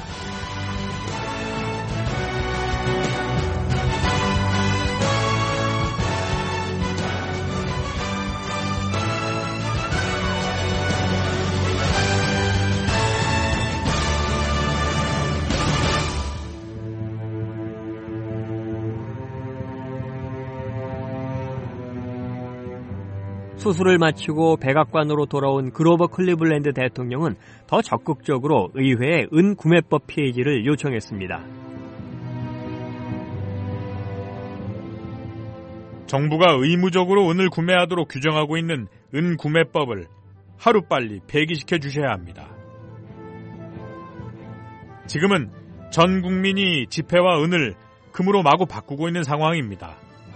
수술을 마치고 백악관으로 돌아온 그로버 클리블랜드 대통령은 더 적극적으로 의회에 은구매법 폐지를 요청했습니다. 정부가 의무적으로 은을 구매하도록 규정하고 있는 은구매법을 하루빨리 폐기시켜 주셔야 합니다. 지금은 전 국민이 지폐와 은을 금으로 마구 바꾸고 있는 상황입니다.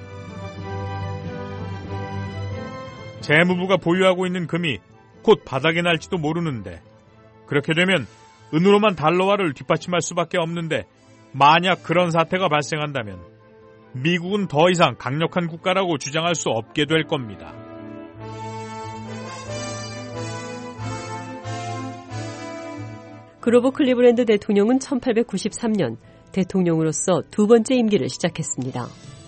재무부가 보유하고 있는 금이 곧 바닥에 날지도 모르는데 그렇게 되면 은으로만 달러화를 뒷받침할 수밖에 없는데 만약 그런 사태가 발생한다면 미국은 더 이상 강력한 국가라고 주장할 수 없게 될 겁니다. 그로버 클리블랜드 대통령은 천팔백구십삼 년 대통령으로서 두 번째 임기를 시작했습니다.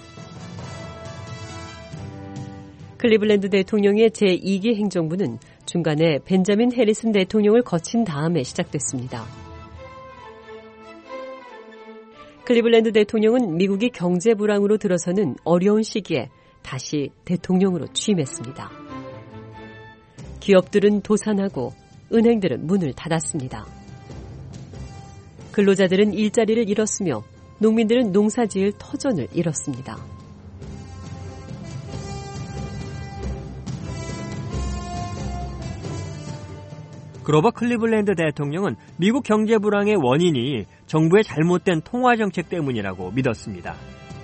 클리블랜드 대통령의 제이 기 행정부는 중간에 벤자민 해리슨 대통령을 거친 다음에 시작됐습니다. 클리블랜드 대통령은 미국이 경제 불황으로 들어서는 어려운 시기에 다시 대통령으로 취임했습니다. 기업들은 도산하고 은행들은 문을 닫았습니다. 근로자들은 일자리를 잃었으며 농민들은 농사지을 터전을 잃었습니다. 그로버 클리블랜드 대통령은 미국 경제 불황의 원인이 정부의 잘못된 통화 정책 때문이라고 믿었습니다.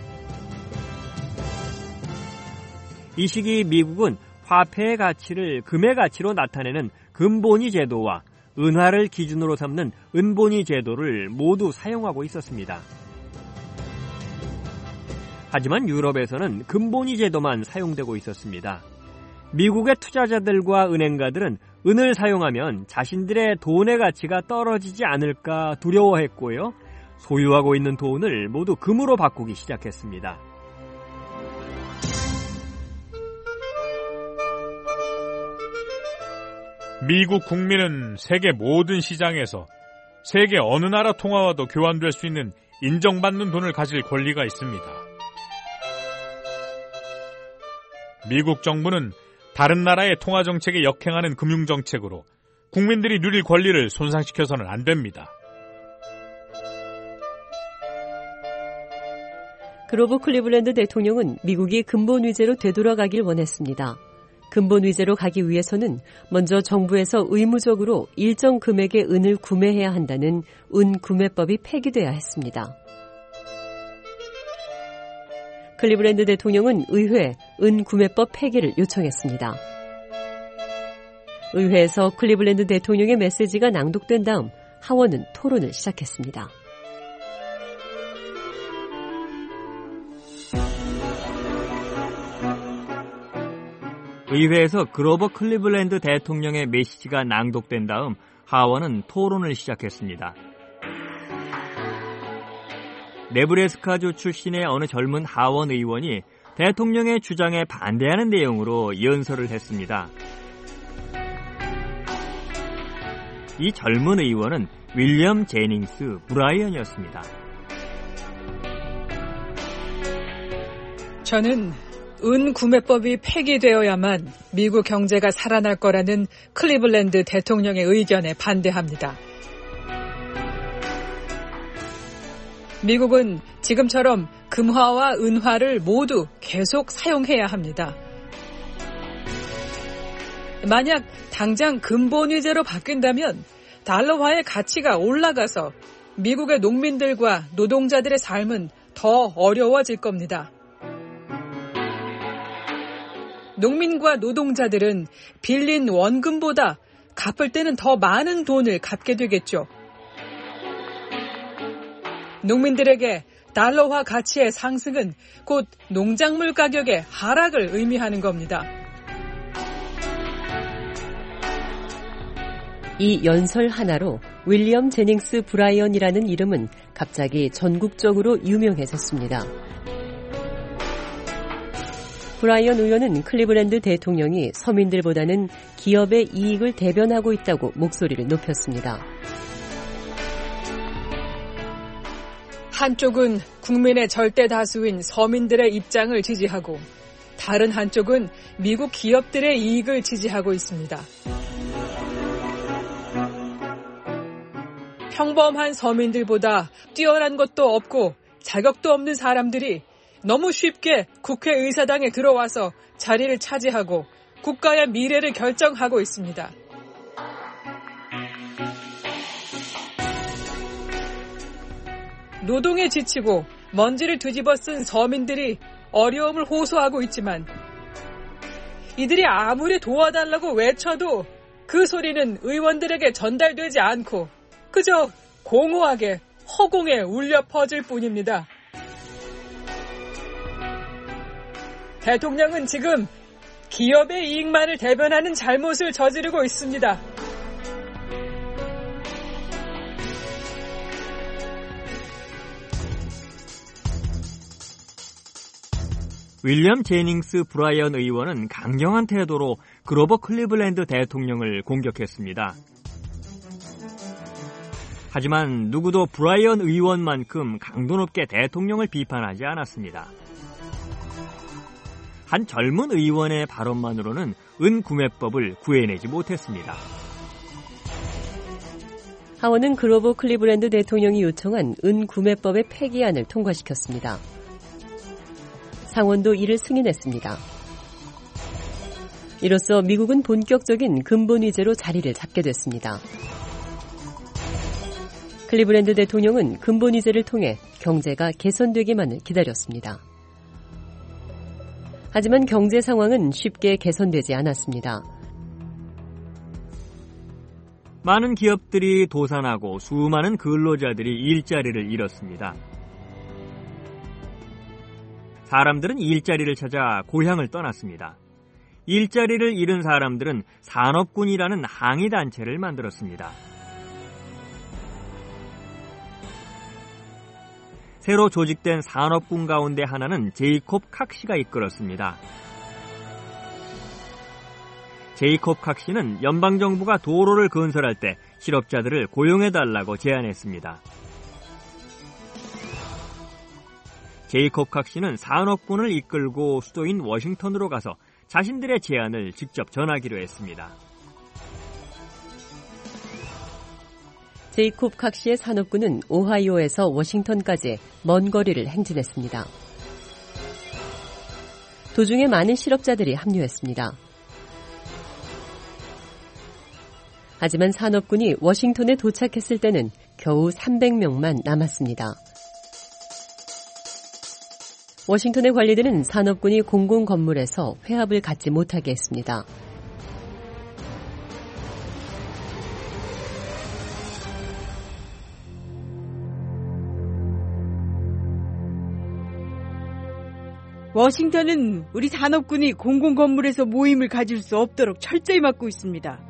이 시기 미국은 화폐의 가치를 금의 가치로 나타내는 금본위 제도와 은화를 기준으로 삼는 은본위 제도를 모두 사용하고 있었습니다. 하지만 유럽에서는 금본위 제도만 사용되고 있었습니다. 미국의 투자자들과 은행가들은 은을 사용하면 자신들의 돈의 가치가 떨어지지 않을까 두려워했고요. 소유하고 있는 돈을 모두 금으로 바꾸기 시작했습니다. 미국 국민은 세계 모든 시장에서 세계 어느 나라 통화와도 교환될 수 있는 인정받는 돈을 가질 권리가 있습니다. 미국 정부는 다른 나라의 통화 정책에 역행하는 금융 정책으로 국민들이 누릴 권리를 손상시켜서는 안 됩니다. 그로버 클리블랜드 대통령은 미국이 근본 위제로 되돌아가길 원했습니다. 근본 위제로 가기 위해서는 먼저 정부에서 의무적으로 일정 금액의 은을 구매해야 한다는 은 구매법이 폐기돼야 했습니다. 클리블랜드 대통령은 의회에 은 구매법 폐기를 요청했습니다. 의회에서 클리블랜드 대통령의 메시지가 낭독된 다음 하원은 토론을 시작했습니다. 의회에서 그로버 클리블랜드 대통령의 메시지가 낭독된 다음 하원은 토론을 시작했습니다. 네브래스카주 출신의 어느 젊은 하원 의원이 대통령의 주장에 반대하는 내용으로 연설을 했습니다. 이 젊은 의원은 윌리엄 제닝스 브라이언이었습니다. 저는 은 구매법이 폐기되어야만 미국 경제가 살아날 거라는 클리블랜드 대통령의 의견에 반대합니다. 미국은 지금처럼 금화와 은화를 모두 계속 사용해야 합니다. 만약 당장 근본위제로 바뀐다면 달러화의 가치가 올라가서 미국의 농민들과 노동자들의 삶은 더 어려워질 겁니다. 농민과 노동자들은 빌린 원금보다 갚을 때는 더 많은 돈을 갚게 되겠죠. 농민들에게 달러화 가치의 상승은 곧 농작물 가격의 하락을 의미하는 겁니다. 이 연설 하나로 윌리엄 제닝스 브라이언이라는 이름은 갑자기 전국적으로 유명해졌습니다. 브라이언 의원은 클리블랜드 대통령이 서민들보다는 기업의 이익을 대변하고 있다고 목소리를 높였습니다. 한쪽은 국민의 절대 다수인 서민들의 입장을 지지하고 다른 한쪽은 미국 기업들의 이익을 지지하고 있습니다. 평범한 서민들보다 뛰어난 것도 없고 자격도 없는 사람들이 너무 쉽게 국회의사당에 들어와서 자리를 차지하고 국가의 미래를 결정하고 있습니다. 노동에 지치고 먼지를 뒤집어 쓴 서민들이 어려움을 호소하고 있지만 이들이 아무리 도와달라고 외쳐도 그 소리는 의원들에게 전달되지 않고 그저 공허하게 허공에 울려 퍼질 뿐입니다. 대통령은 지금 기업의 이익만을 대변하는 잘못을 저지르고 있습니다. 윌리엄 제닝스 브라이언 의원은 강경한 태도로 그로버 클리블랜드 대통령을 공격했습니다. 하지만 누구도 브라이언 의원만큼 강도 높게 대통령을 비판하지 않았습니다. 한 젊은 의원의 발언만으로는 은구매법을 구해내지 못했습니다. 하원은 그로버 클리블랜드 대통령이 요청한 은구매법의 폐기안을 통과시켰습니다. 상원도 이를 승인했습니다. 이로써 미국은 본격적인 근본 위제로 자리를 잡게 됐습니다. 클리블랜드 대통령은 근본 위제를 통해 경제가 개선되기만을 기다렸습니다. 하지만 경제 상황은 쉽게 개선되지 않았습니다. 많은 기업들이 도산하고 수많은 근로자들이 일자리를 잃었습니다. 사람들은 일자리를 찾아 고향을 떠났습니다. 일자리를 잃은 사람들은 산업군이라는 항의단체를 만들었습니다. 새로 조직된 산업군 가운데 하나는 제이콥 칵시가 이끌었습니다. 제이콥 칵시는 연방정부가 도로를 건설할 때 실업자들을 고용해달라고 제안했습니다. 제이콥 칵시는 산업군을 이끌고 수도인 워싱턴으로 가서 자신들의 제안을 직접 전하기로 했습니다. 제이콥 칵시의 산업군은 오하이오에서 워싱턴까지 먼 거리를 행진했습니다. 도중에 많은 실업자들이 합류했습니다. 하지만 산업군이 워싱턴에 도착했을 때는 겨우 삼백 명만 남았습니다. 워싱턴의 관리들은 산업군이 공공건물에서 회합을 갖지 못하게 했습니다. 워싱턴은 우리 산업군이 공공건물에서 모임을 가질 수 없도록 철저히 막고 있습니다.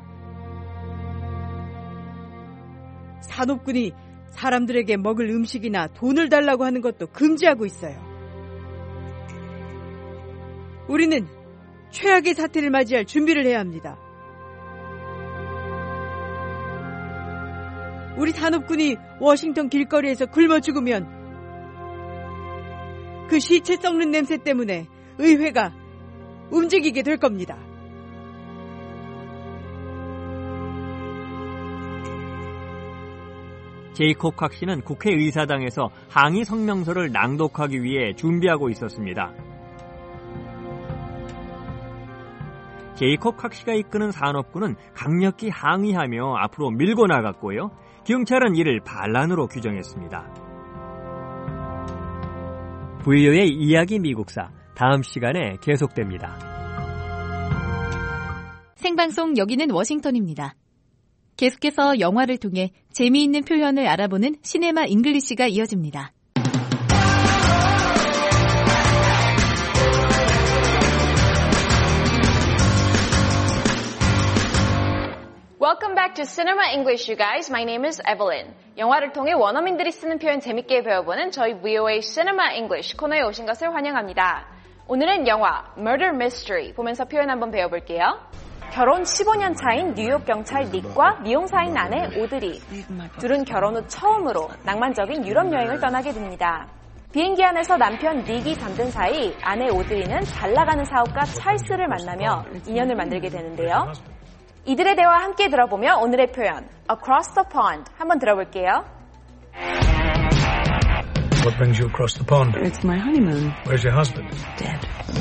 산업군이 사람들에게 먹을 음식이나 돈을 달라고 하는 것도 금지하고 있어요. 우리는 최악의 사태를 맞이할 준비를 해야 합니다. 우리 산업군이 워싱턴 길거리에서 굶어 죽으면 그 시체 썩는 냄새 때문에 의회가 움직이게 될 겁니다. 제이콥 칵시는 국회의사당에서 항의 성명서를 낭독하기 위해 준비하고 있었습니다. 제이콥 칵시가 이끄는 산업군은 강력히 항의하며 앞으로 밀고 나갔고요. 경찰은 이를 반란으로 규정했습니다. 브이오에이 이야기 미국사 다음 시간에 계속됩니다. 생방송 여기는 워싱턴입니다. 계속해서 영화를 통해 재미있는 표현을 알아보는 시네마 잉글리시가 이어집니다. Welcome back to Cinema English, you guys. My name is Evelyn. 영화를 통해 원어민들이 쓰는 표현 재밌게 배워보는 저희 브이오에이 Cinema English 코너에 오신 것을 환영합니다. 오늘은 영화 Murder Mystery 보면서 표현 한번 배워볼게요. 결혼 십오 년 차인 뉴욕 경찰 닉과 미용사인 아내 오드리. 둘은 결혼 후 처음으로 낭만적인 유럽 여행을 떠나게 됩니다. 비행기 안에서 남편 닉이 잠든 사이 아내 오드리는 잘 나가는 사업가 찰스를 만나며 인연을 만들게 되는데요. 이들의 대화 함께 들어보며 오늘의 표현 Across the pond 한번 들어볼게요. What brings you across the pond? It's my honeymoon. Where's your husband? Dead.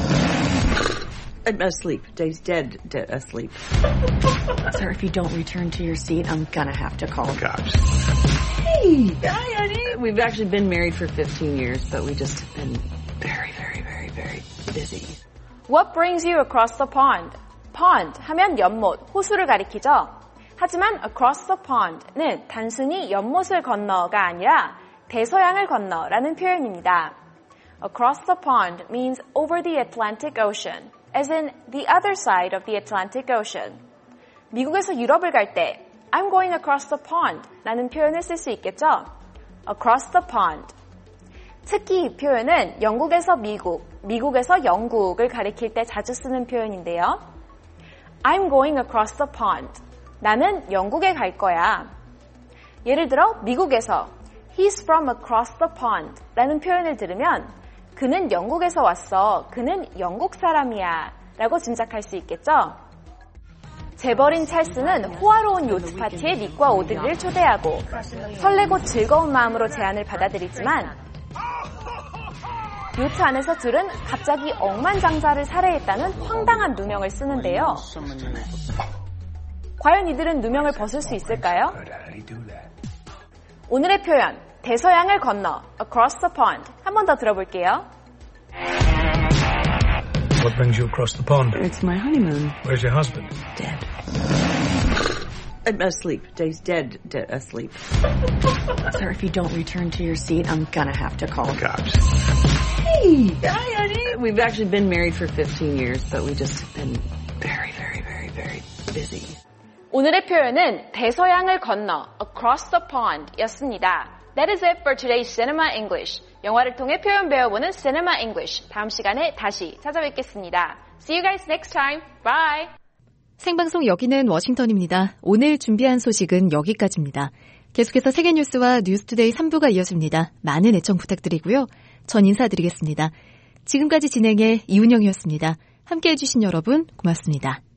Asleep. Dave's dead. Dead. Asleep. Sir, if you don't return to your seat, I'm gonna have to call the cops. Hey! Hi, honey! We've actually been married for fifteen years, but we just have been very, very, very, very busy. What brings you across the pond? pond 하면 연못, 호수를 가리키죠. 하지만 across the pond는 단순히 연못을 건너가 아니라 대서양을 건너라는 표현입니다. Across the pond means over the Atlantic Ocean, as in the other side of the Atlantic Ocean. 미국에서 유럽을 갈 때 I'm going across the pond 라는 표현을 쓸 수 있겠죠. Across the pond. 특히 이 표현은 영국에서 미국, 미국에서 영국을 가리킬 때 자주 쓰는 표현인데요. I'm going across the pond. 나는 영국에 갈 거야. 예를 들어 미국에서 He's from across the pond 라는 표현을 들으면 그는 영국에서 왔어. 그는 영국 사람이야 라고 짐작할 수 있겠죠? 재벌인 찰스는 호화로운 요트 파티에 닉과 오드리를 초대하고 설레고 즐거운 마음으로 제안을 받아들이지만 요트 안에서 둘은 갑자기 억만장자를 살해했다는 황당한 누명을 쓰는데요. 과연 이들은 누명을 벗을 수 있을까요? 오늘의 표현, 대서양을 건너, across the pond. 한 번 더 들어볼게요. What brings you across the pond? It's my honeymoon. Where's your husband? Dead. I'm asleep. He's dead, dead, asleep. Sir, if you don't return to your seat, I'm gonna have to call the cops. Hey! Hi, honey! We've actually been married for fifteen years, but we just have been very, very, very, very busy. 오늘의 표현은 대서양을 건너, across the pond 였습니다. That is it for today's Cinema English. 영화를 통해 표현 배워보는 Cinema English. 다음 시간에 다시 찾아뵙겠습니다. See you guys next time. Bye! 생방송 여기는 워싱턴입니다. 오늘 준비한 소식은 여기까지입니다. 계속해서 세계 뉴스와 뉴스투데이 삼 부가 이어집니다. 많은 애청 부탁드리고요. 전 인사드리겠습니다. 지금까지 진행의 이운영이었습니다. 함께해 주신 여러분 고맙습니다.